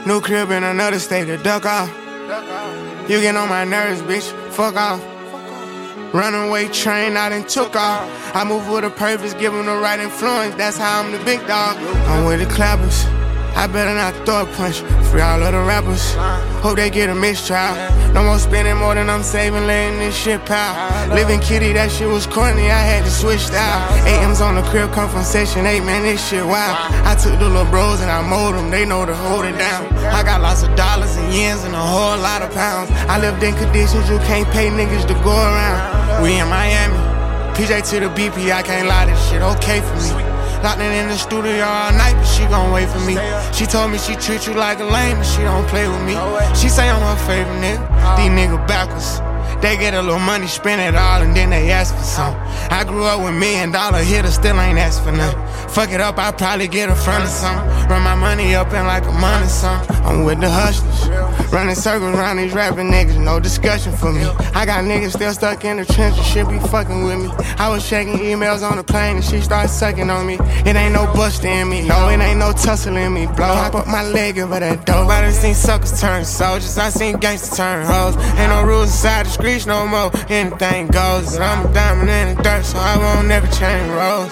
New crib in another state to duck off. You get on my nerves, bitch, fuck off. Runaway train, I done took off. I move with a purpose, give them the right influence. That's how I'm the big dog. I'm with the clappers. I better not throw a punch. Free all of the rappers. Hope they get a mistrial. No more spending more than I'm saving, letting this shit pile. Living kitty, that shit was corny, I had to switch style. AM's on the crib, come from Section 8, man, this shit wild. I took the little bros and I mold them, they know to hold it down. I got lots of dollars and yens and a whole lot of pounds. I lived in conditions you can't pay niggas to go around. We in Miami, PJ to the BP, I can't lie, this shit okay for me. Locked in the studio all night, but she gon' wait for me. She told me she treat you like a lame, but she don't play with me. She say I'm her favorite nigga, these niggas backwards. They get a little money, spend it all, and then they ask for some. I grew up with $1 million hitters, still ain't asked for nothing. Fuck it up, I probably get a front of something. Run my money up in like a month or something. I'm with the hustlers, running circles around these rapping niggas, no discussion for me. I got niggas still stuck in the trenches, shit be fucking with me. I was checking emails on the plane and she started sucking on me. It ain't no busting in me, no, it ain't no tussling me. Blow up my leg over that dope. I done seen suckers turn soldiers, I seen gangsters turn hoes. Ain't no rules inside the streets no more, anything goes. But I'm a diamond in the dirt, so I won't never change roles.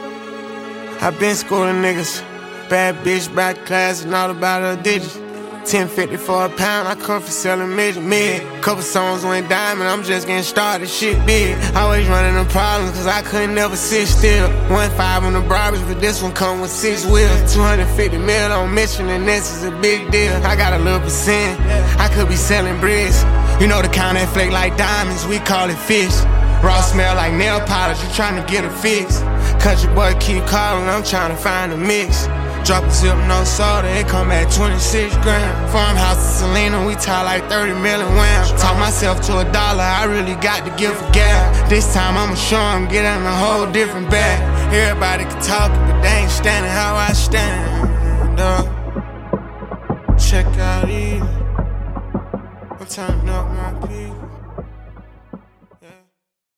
I been schooling niggas, bad bitch, back class, and all about her digits. 10.50 for a pound, I come for selling mid. Couple songs went diamond, I'm just getting started, shit big. Always running them problems, cause I couldn't never sit still. 1.5 on the barbers, but this one come with 6 wheels. 250 mil on mission, and this is a big deal. I got a little percent, I could be selling bricks. You know the kind that flake like diamonds, we call it fish. Raw smell like nail polish, you tryna get a fix. Country boy keep calling, I'm tryna find a mix. Drop a zip, no soda, it come at 26 grand. Farmhouse in Selena, we tie like 30 million wham. Talk myself to $1, I really got to give a gap. This time I'ma show 'em, get in a whole different bag. Everybody can talk, but they ain't standing how I stand.